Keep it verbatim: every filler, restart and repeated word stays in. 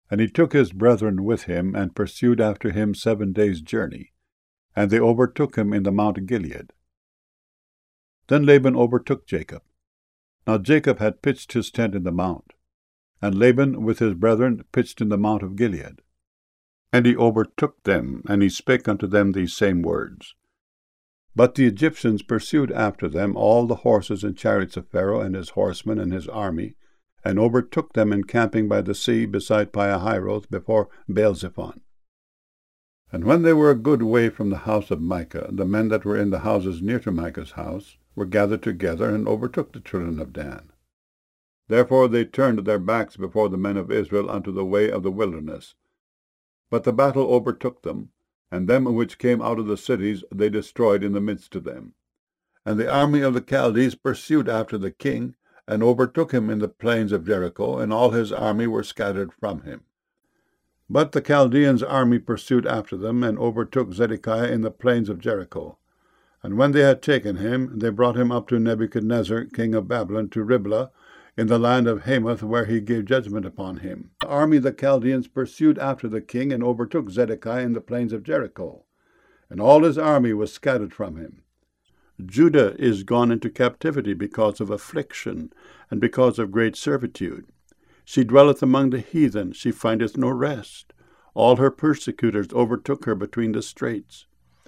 And he took his brethren with him, and pursued after him seven days' journey. And they overtook him in the Mount Gilead. Then Laban overtook Jacob. Now Jacob had pitched his tent in the mount, and Laban with his brethren pitched in the Mount of Gilead. And he overtook them, and he spake unto them these same words. But the Egyptians pursued after them all the horses and chariots of Pharaoh, and his horsemen, and his army, and overtook them encamping by the sea beside Pihahiroth before Baal-zephon. And when they were a good way from the house of Micah, the men that were in the houses near to Micah's house were gathered together, and overtook the children of Dan. Therefore they turned their backs before the men of Israel unto the way of the wilderness. But the battle overtook them, and them which came out of the cities they destroyed in the midst of them. And the army of the Chaldees pursued after the king, and overtook him in the plains of Jericho, and all his army were scattered from him. But the Chaldeans' army pursued after them, and overtook Zedekiah in the plains of Jericho. And when they had taken him, they brought him up to Nebuchadnezzar king of Babylon, to Riblah, in the land of Hamath, where he gave judgment upon him. The army of the Chaldeans pursued after the king, and overtook Zedekiah in the plains of Jericho. And all his army was scattered from him. Judah is gone into captivity because of affliction, and because of great servitude. She dwelleth among the heathen, she findeth no rest. All her persecutors overtook her between the straits.